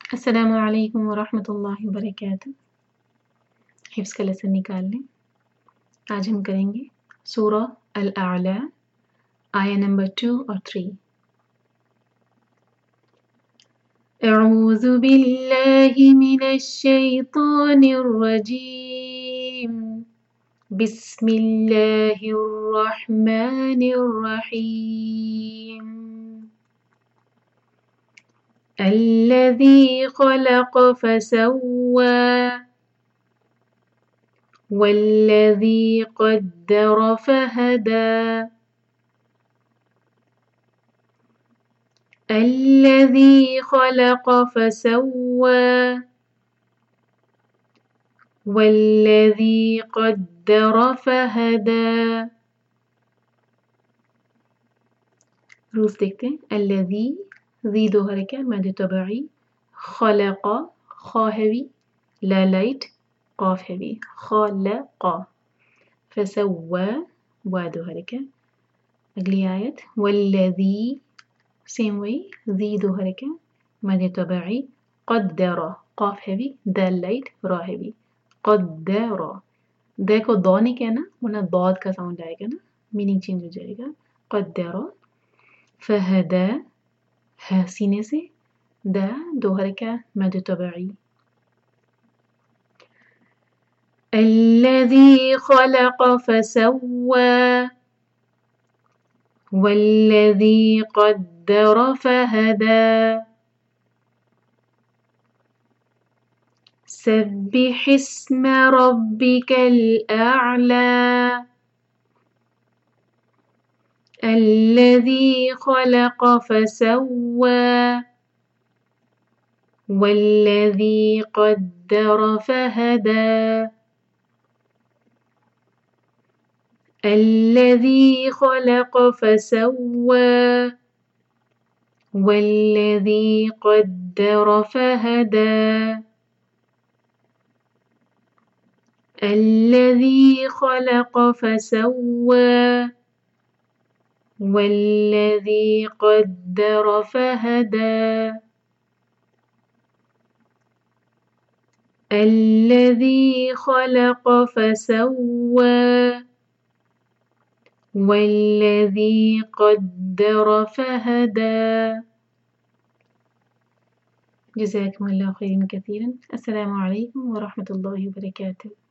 السلام علیکم ورحمۃ اللہ وبرکاتہ۔ حفظ کا لیسن نکال لیں۔ آج ہم کریں گے سورہ الاعلی آیہ نمبر 2 اور 3۔ اعوذ باللہ من الشیطان الرجیم، بسم اللہ الرحمن الرحیم۔ الذی خلق فسوى والذی قدر فہدى الذی خلق فسوى والذی قدر فہدى۔ روز دیکھتے ہیں۔ الذی ذی دو حرکت مد طبعی، خلق خا ہیوی لا لائٹ قاف ہیوی خلق، فسوى وا دو حرکت۔ اگلی آیت والذی سیم وی ذی دو حرکت مد طبعی، قدر قاف ہیوی دال لائٹ را ہیوی قدر، د کو دو نہیں کہنا ورنہ ضاد کا ساؤنڈ آئے گا نا، میننگ چینج ہو جائے گا۔ قدر فہدى ہ سینے سے دا دو حرکات مد طبعی۔ الذی خلق فسوى والذی قدر فہدى۔ سبح اسم ربک الاعلی الذی خلق فسوى والذی قدر فہدى الذی خلق فسوى والذی قدر فہدى الذی خلق فسوى والذی قدر فہدى الذی خلق فسوى والذی قدر فہدى۔ جزاکم اللہ خیرا کثیرا۔ السلام علیکم ورحمۃ اللہ وبرکاتہ۔